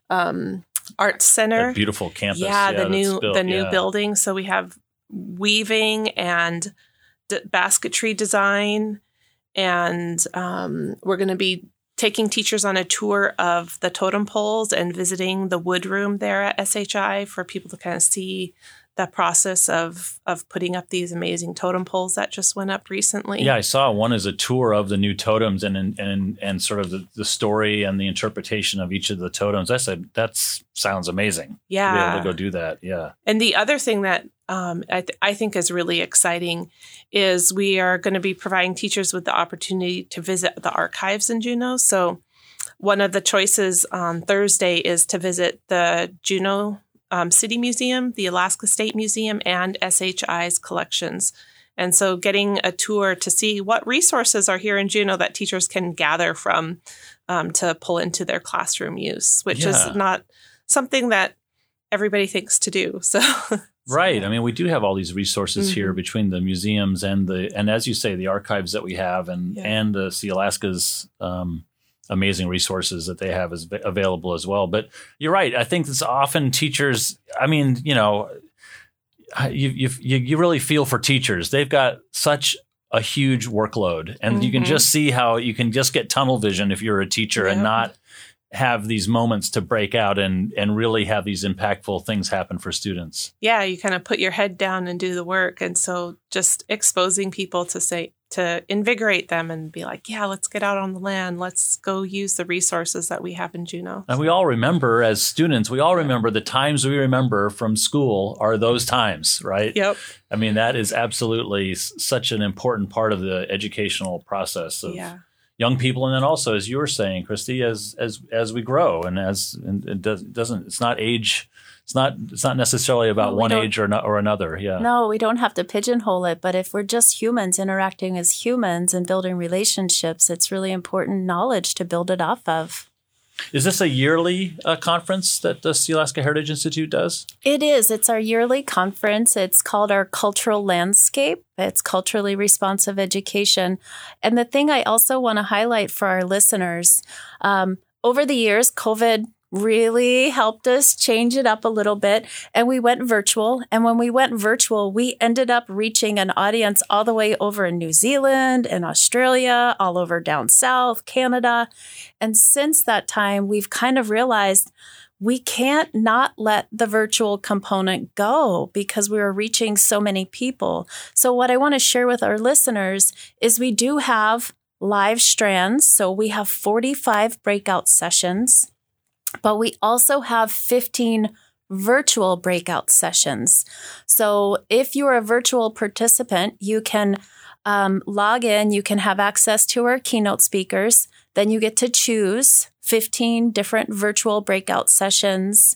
Arts Center. That beautiful campus. Yeah, the new building. So we have weaving and basketry design, and we're going to be taking teachers on a tour of the totem poles and visiting the wood room there at SHI for people to kind of see the process of putting up these amazing totem poles that just went up recently. Yeah, I saw one as a tour of the new totems and sort of the story and the interpretation of each of the totems. I said, that sounds amazing. Yeah. To be able to go do that. Yeah. And the other thing that I think is really exciting is we are going to be providing teachers with the opportunity to visit the archives in Juneau. So one of the choices on Thursday is to visit the Juneau City Museum, the Alaska State Museum, and SHI's collections. And so getting a tour to see what resources are here in Juneau that teachers can gather from to pull into their classroom use, which is not something that everybody thinks to do. So right. I mean, we do have all these resources here between the museums and as you say, the archives that we have and the Alaska's amazing resources that they have is available as well. But you're right. I think it's often teachers, I mean, you really feel for teachers. They've got such a huge workload, and you can just see how you can just get tunnel vision if you're a teacher and not have these moments to break out and really have these impactful things happen for students. Yeah, you kind of put your head down and do the work. And so just exposing people to invigorate them and be like, yeah, let's get out on the land. Let's go use the resources that we have in Juneau. And we all remember as students, remember the times we remember from school are those times, right? Yep. I mean, that is absolutely such an important part of the educational process of young people. And then also, as you were saying, Christy, as we grow and it's not age It's not necessarily about one age or another. Yeah. No, we don't have to pigeonhole it. But if we're just humans interacting as humans and building relationships, it's really important knowledge to build it off of. Is this a yearly conference that the Sealaska Heritage Institute does? It is. It's our yearly conference. It's called our Cultural Landscape. It's Culturally Responsive Education. And the thing I also want to highlight for our listeners, over the years, COVID really helped us change it up a little bit. And we went virtual. And when we went virtual, we ended up reaching an audience all the way over in New Zealand and Australia, all over down south, Canada. And since that time, we've kind of realized we can't not let the virtual component go because we were reaching so many people. So what I want to share with our listeners is we do have live strands. So we have 45 breakout sessions. But we also have 15 virtual breakout sessions. So if you're a virtual participant, you can log in, you can have access to our keynote speakers. Then you get to choose 15 different virtual breakout sessions.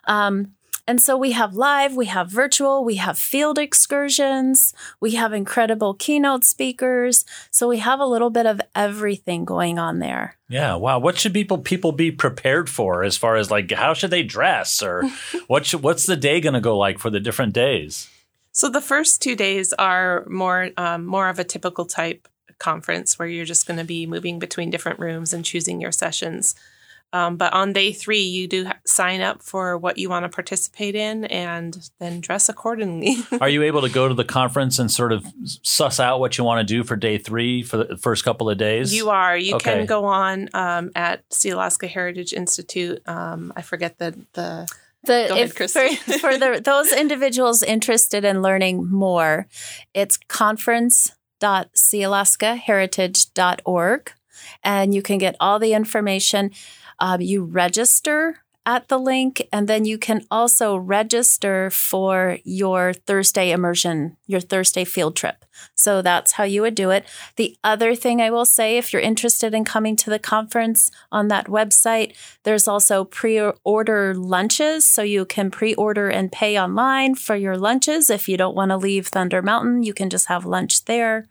And so we have live, we have virtual, we have field excursions, we have incredible keynote speakers. So we have a little bit of everything going on there. Yeah. Wow. What should people be prepared for as far as like how should they dress or what's the day going to go like for the different days? So the first 2 days are more of a typical type conference where you're just going to be moving between different rooms and choosing your sessions. But on day 3, you do sign up for what you want to participate in and then dress accordingly. Are you able to go to the conference and sort of suss out what you want to do for day 3 for the first couple of days? You are. You can go on at Sealaska Heritage Institute. I forget the Go ahead, Christy. For those individuals interested in learning more, it's conference.sealaskaheritage.org, and you can get all the information. You register at the link, and then you can also register for your Thursday immersion, your Thursday field trip. So that's how you would do it. The other thing I will say, if you're interested in coming to the conference on that website, there's also pre-order lunches. So you can pre-order and pay online for your lunches. If you don't want to leave Thunder Mountain, you can just have lunch there.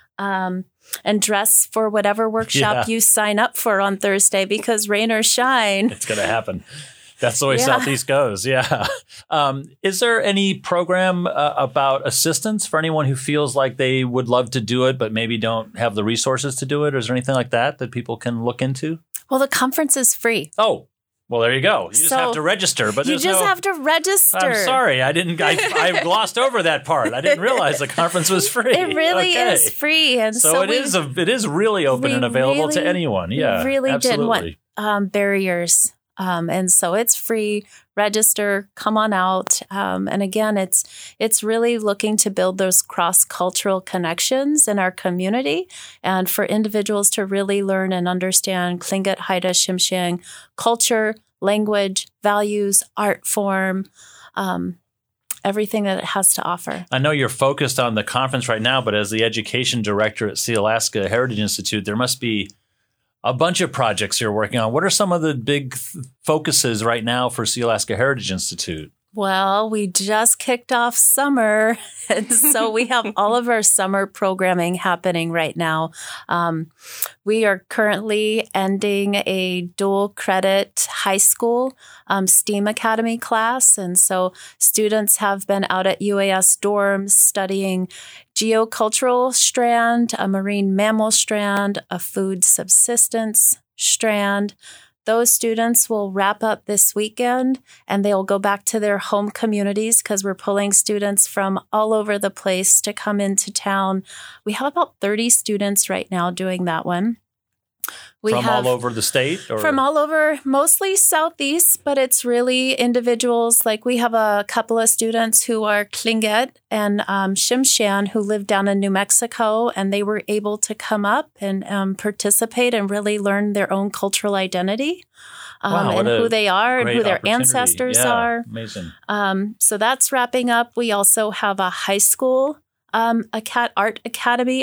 And dress for whatever workshop you sign up for on Thursday, because rain or shine, it's going to happen. That's the way Southeast goes. Yeah. Is there any program about assistance for anyone who feels like they would love to do it, but maybe don't have the resources to do it? Or is there anything like that people can look into? Well, the conference is free. Oh, well, there you go. You just have to register, but you just have to register. I'm sorry, I glossed over that part. I didn't realize the conference was free. It really is free, and so it is really open and available to anyone. Yeah, we really absolutely. didn't want barriers, and so it's free. Register, come on out, and again, it's really looking to build those cross-cultural connections in our community, and for individuals to really learn and understand Tlingit, Haida, Tsimshian culture, language, values, art form, everything that it has to offer. I know you're focused on the conference right now, but as the education director at Sealaska Heritage Institute, there must be a bunch of projects you're working on. What are some of the big focuses right now for Sealaska Heritage Institute? Well, we just kicked off summer, and so we have all of our summer programming happening right now. We are currently ending a dual credit high school STEAM Academy class, and so students have been out at UAS dorms studying geocultural strand, a marine mammal strand, a food subsistence strand. Those students will wrap up this weekend and they'll go back to their home communities because we're pulling students from all over the place to come into town. We have about 30 students right now doing that one. All over the state? Or? From all over, mostly Southeast, but it's really individuals. Like we have a couple of students who are Tlingit and Tsimshian who live down in New Mexico, and they were able to come up and participate and really learn their own cultural identity and who they are and who their ancestors are. Amazing. So that's wrapping up. We also have a high school art academy.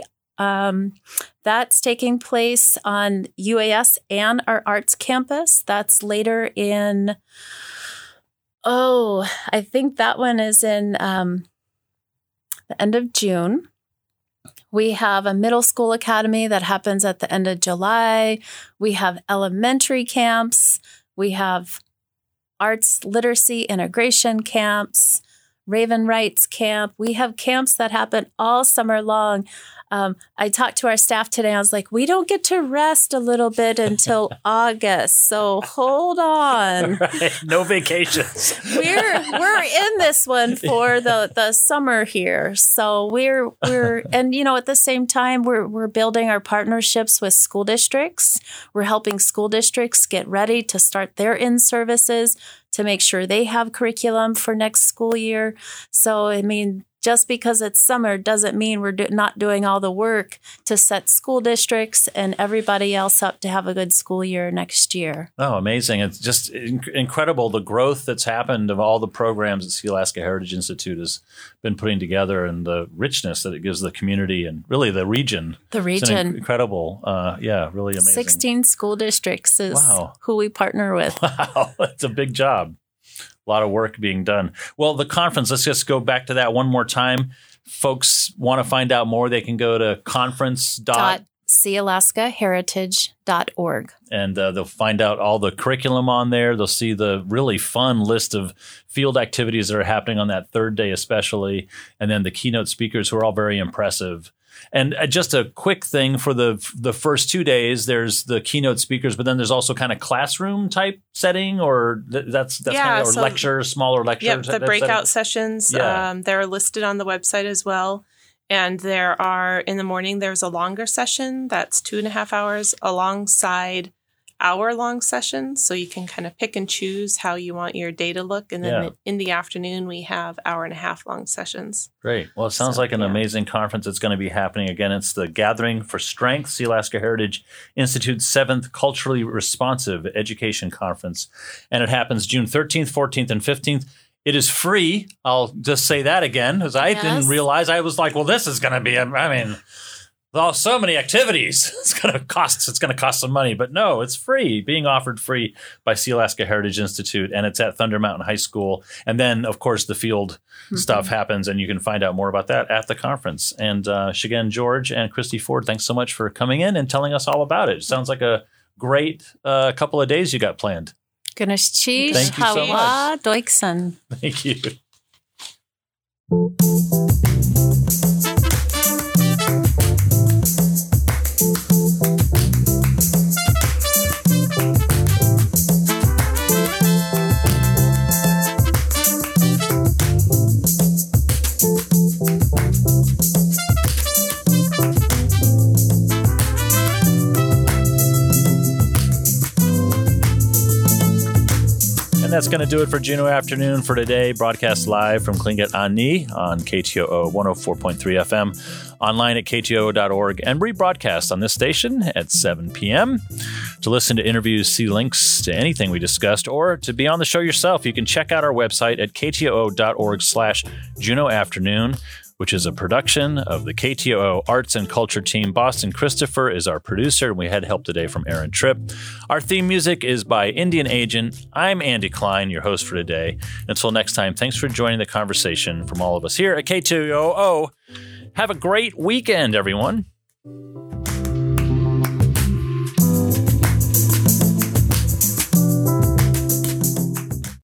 That's taking place on UAS and our arts campus. That's later in Oh, I think that one is in the end of June. We have a middle school academy that happens at the end of July. We have elementary camps. We have arts literacy integration camps, Raven Rights camp. We have camps that happen all summer long. I talked to our staff today. I was like, we don't get to rest a little bit until August. So hold on. Right. No vacations. We're in this one for the summer here. So we're and at the same time we're building our partnerships with school districts. We're helping school districts get ready to start their in-services to make sure they have curriculum for next school year. So I mean, just because it's summer doesn't mean we're not doing all the work to set school districts and everybody else up to have a good school year next year. Oh, amazing. It's just incredible the growth that's happened of all the programs that Sealaska Heritage Institute has been putting together and the richness that it gives the community and really the region. The region. It's incredible. Really amazing. 16 school districts is who we partner with. Wow, that's a big job. A lot of work being done. Well, the conference, let's just go back to that one more time. Folks want to find out more, they can go to conference.sealaskaheritage.org. And they'll find out all the curriculum on there. They'll see the really fun list of field activities that are happening on that third day especially. And then the keynote speakers who are all very impressive. And just a quick thing for the first 2 days, there's the keynote speakers, but then there's also kind of classroom type setting, or that's kind of, or so lectures, smaller lectures. Yep, the breakout sessions, they're listed on the website as well. And there are, in the morning, there's a longer session that's 2.5 hours alongside hour-long sessions. So you can kind of pick and choose how you want your day to look. And then in the afternoon, we have 1.5 hour long sessions. Great. Well, it sounds like an amazing conference that's going to be happening. Again, it's the Gathering for Strength, Sealaska Heritage Institute's 7th Culturally Responsive Education Conference. And it happens June 13th, 14th, and 15th. It is free. I'll just say that again, because I didn't realize. I was like, well, this is going to be, so many activities. It's going to cost some money, but no, it's free, being offered free by Sealaska Heritage Institute, and it's at Thunder Mountain High School. And then, of course, the field stuff happens, and you can find out more about that at the conference. And Shigen George and Christy Ford, thanks so much for coming in and telling us all about it. It sounds like a great couple of days you got planned. Ganesh Chish, Thank you so much. Doikson. Thank you. That's going to do it for Juneau Afternoon for today. Broadcast live from Tlingit Ani on KTOO 104.3 FM, online at KTOO.org, and rebroadcast on this station at 7 p.m. To listen to interviews, see links to anything we discussed, or to be on the show yourself, you can check out our website at KTOO.org/Juneau Afternoon, which is a production of the KTOO Arts and Culture team. Boston Christopher is our producer, and we had help today from Aaron Tripp. Our theme music is by Indian Agent. I'm Andy Klein, your host for today. Until next time, thanks for joining the conversation from all of us here at KTOO. Have a great weekend, everyone.